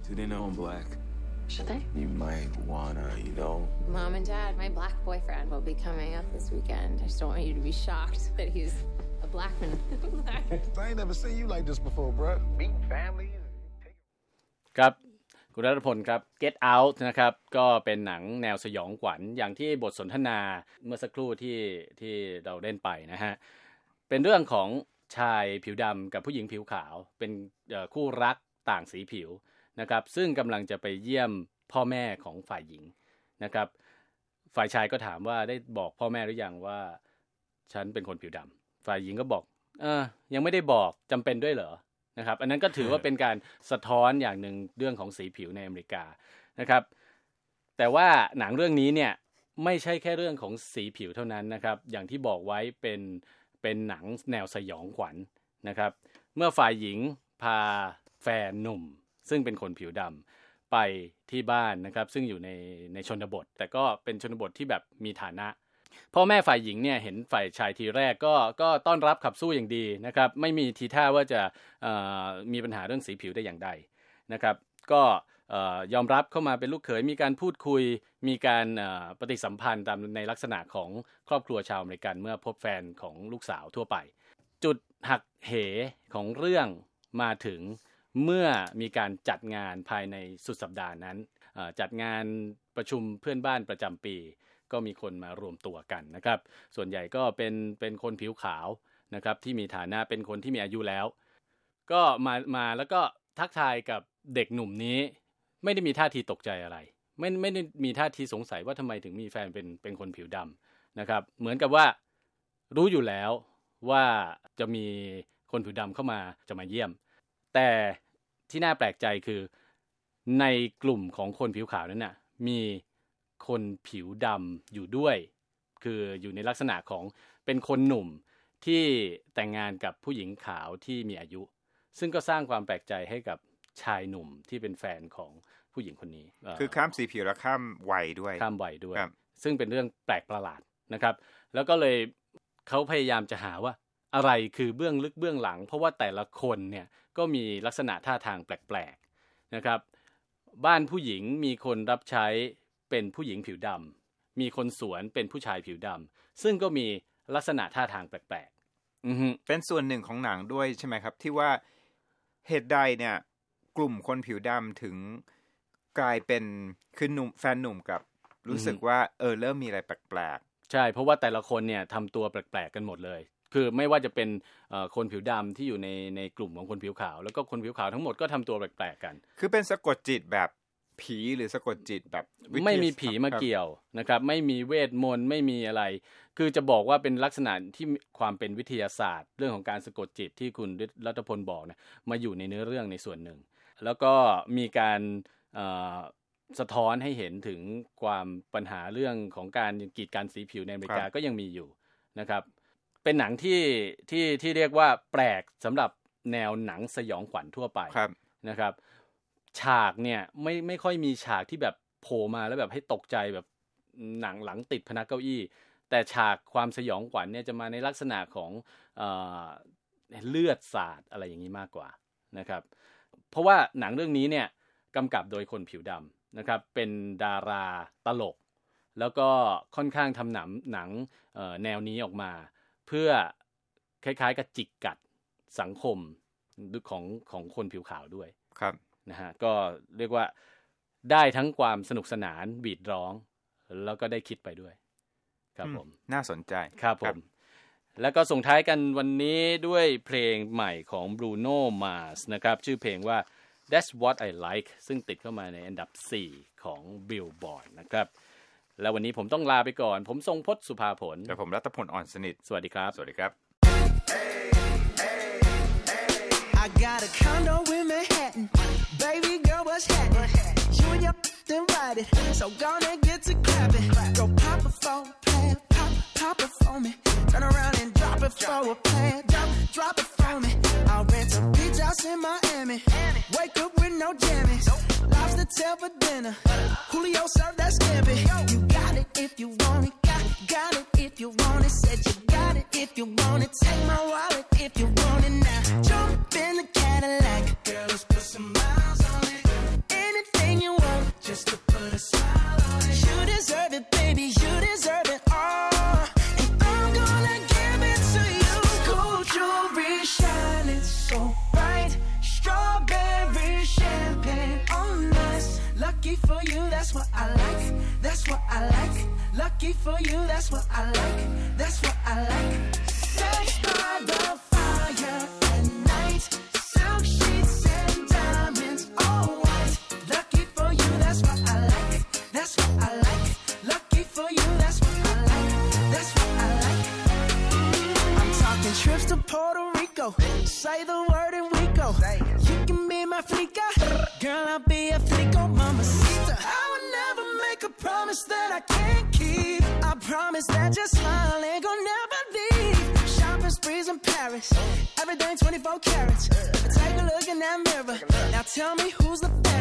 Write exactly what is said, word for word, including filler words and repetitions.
Do they know I'm black? Should they? You might wanna, you know. Mom and Dad, my black boyfriend will be coming up this weekend. I just don't want you to be shocked that he's a black man. I ain't never seen you like this before, bro. Meeting families. ครับคุณรัตพลครับ Get Out นะครับก็เป็นหนังแนวสยองขวัญอย่างที่บทสนทนาเมื่อสักครู่ที่ที่เราเล่นไปนะฮะเป็นเรื่องของชายผิวดำกับผู้หญิงผิวขาวเป็นคู่รักต่างสีผิวนะครับซึ่งกำลังจะไปเยี่ยมพ่อแม่ของฝ่ายหญิงนะครับฝ่ายชายก็ถามว่าได้บอกพ่อแม่หรือยังว่าฉันเป็นคนผิวดำฝ่ายหญิงก็บอกเออยังไม่ได้บอกจำเป็นด้วยเหรอนะครับอันนั้นก็ถือว่าเป็นการสะท้อนอย่างหนึ่งเรื่องของสีผิวในอเมริกานะครับแต่ว่าหนังเรื่องนี้เนี่ยไม่ใช่แค่เรื่องของสีผิวเท่านั้นนะครับอย่างที่บอกไว้เป็นเป็นหนังแนวสยองขวัญนะครับเมื่อฝ่ายหญิงพาแฟนหนุ่มซึ่งเป็นคนผิวดำไปที่บ้านนะครับซึ่งอยู่ในในชนบทแต่ก็เป็นชนบทที่แบบมีฐานะพ่อแม่ฝ่ายหญิงเนี่ยเห็นฝ่ายชายทีแรกก็ก็ต้อนรับขับสู้อย่างดีนะครับไม่มีทีท่าว่าจะมีปัญหาเรื่องสีผิวได้อย่างใดนะครับก็ยอมรับเข้ามาเป็นลูกเขยมีการพูดคุยมีการปฏิสัมพันธ์ตามในลักษณะของครอบครัวชาวอเมริกันเมื่อพบแฟนของลูกสาวทั่วไปจุดหักเหของเรื่องมาถึงเมื่อมีการจัดงานภายในสุดสัปดาห์นั้นจัดงานประชุมเพื่อนบ้านประจำปีก็มีคนมารวมตัวกันนะครับส่วนใหญ่ก็เป็นเป็นคนผิวขาวนะครับที่มีฐานะเป็นคนที่มีอายุแล้วก็มามาแล้วก็ทักทายกับเด็กหนุ่มนี้ไม่ได้มีท่าทีตกใจอะไรไม่ไม่ได้มีท่าทีสงสัยว่าทำไมถึงมีแฟนเป็นเป็นคนผิวดำนะครับเหมือนกับว่ารู้อยู่แล้วว่าจะมีคนผิวดำเข้ามาจะมาเยี่ยมแต่ที่น่าแปลกใจคือในกลุ่มของคนผิวขาวนั้นน่ะมีคนผิวดำอยู่ด้วยคืออยู่ในลักษณะของเป็นคนหนุ่มที่แต่งงานกับผู้หญิงขาวที่มีอายุซึ่งก็สร้างความแปลกใจให้กับชายหนุ่มที่เป็นแฟนของผู้หญิงคนนี้คือข้ามสีผิวและข้ามวัยด้วยข้ามวัยด้วยซึ่งเป็นเรื่องแปลกประหลาดนะครับแล้วก็เลยเขาพยายามจะหาว่าอะไรคือเบื้องลึกเบื้องหลังเพราะว่าแต่ละคนเนี่ยก็มีลักษณะท่าทางแปลกๆนะครับบ้านผู้หญิงมีคนรับใช้เป็นผู้หญิงผิวดำมีคนสวนเป็นผู้ชายผิวดำซึ่งก็มีลักษณะท่าทางแปลกๆอือฮึเป็นส่วนหนึ่งของหนังด้วยใช่ไหมครับที่ว่าเหตุใดเนี่ยกลุ่มคนผิวดำถึงกลายเป็นคือหนุ่มแฟนหนุ่มกับรู้สึกว่าเออเริ่มมีอะไรแปลกๆใช่เพราะว่าแต่ละคนเนี่ยทำตัวแปลกๆกันหมดเลยคือไม่ว่าจะเป็นคนผิวดำที่อยู่ในในกลุ่มของคนผิวขาวแล้วก็คนผิวขาวทั้งหมดก็ทำตัวแปลกๆกันคือเป็นสะกดจิตแบบผีหรือสะกดจิตแบบไม่มีผีมาเกี่ยวนะครับไม่มีเวทมนต์ไม่มีอะไรคือจะบอกว่าเป็นลักษณะที่ความเป็นวิทยาศาสตร์เรื่องของการสะกดจิตที่คุณรัตพลบอกนะมาอยู่ในเนื้อเรื่องในส่วนหนึ่งแล้วก็มีการสะท้อนให้เห็นถึงความปัญหาเรื่องของการกีดกันสีผิวในอเมริกาก็ยังมีอยู่นะครับเป็นหนังที่ที่ที่เรียกว่าแปลกสำหรับแนวหนังสยองขวัญทั่วไปนะครับฉากเนี่ยไม่ไม่ค่อยมีฉากที่แบบโผล่มาแล้วแบบให้ตกใจแบบหนังหลังติดพนักเก้าอี้แต่ฉากความสยองขวัญเนี่ยจะมาในลักษณะของเอ่อเลือดสาดอะไรอย่างนี้มากกว่านะครับเพราะว่าหนังเรื่องนี้เนี่ยกำกับโดยคนผิวดำนะครับเป็นดาราตลกแล้วก็ค่อนข้างทำหนังหนังแนวนี้ออกมาเพื่อคล้ายๆกับจิกกัดสังคมของของคนผิวขาวด้วยครับนะฮะก็เรียกว่าได้ทั้งความสนุกสนานบีดร้องแล้วก็ได้คิดไปด้วยครับผมน่าสนใจครับผมแล้วก็ส่งท้ายกันวันนี้ด้วยเพลงใหม่ของ Bruno Mars นะครับชื่อเพลงว่า That's What I Like ซึ่งติดเข้ามาในอันดับสี่ของ Billboard นะครับแล้ววันนี้ผมต้องลาไปก่อนผมทรงพจน์สุภาผลและผมรัตพลอ่อนสนิทสวัสดีครับสวัสดีครับ I got a condo in Manhattan Baby girl what's happening You and your invited So gonna get to clapping Go pop it for a plan Pop, pop it for me Turn around and drop it for a plan Drop, drop it for me I'll rent a beach house in Miami Wake up with no jammies Lobster tail for dinner Julio served that scampi You got it if you want it Got, got it if you want it Said you got it if you want it Take my wallet if you want it now Jump in the Cadillac Girl, let's put some miles on it just to put a smile on it. You deserve it, baby, you deserve it all. And I'm gonna give it to you. Gold jewelry shining so bright, strawberry champagne on us. Lucky for you, that's what I like, that's what I like. Lucky for you, that's what I like, that's what I like. Sex by the fire at night, silk sheets and diamonds, all white. Lucky for you, that's what I like, that's what I like. Lucky for you, that's what I like, that's what I like. I'm talking trips to Puerto Rico, say the word and we go. You can be my flica, girl, I'll be a flico, mamacita. I would never make a promise that I can't keep. I promise that your smile ain't gonna never leave. Shopping sprees in Paris, everything twenty-four carats. Take a look in that mirror, now tell me who's the best.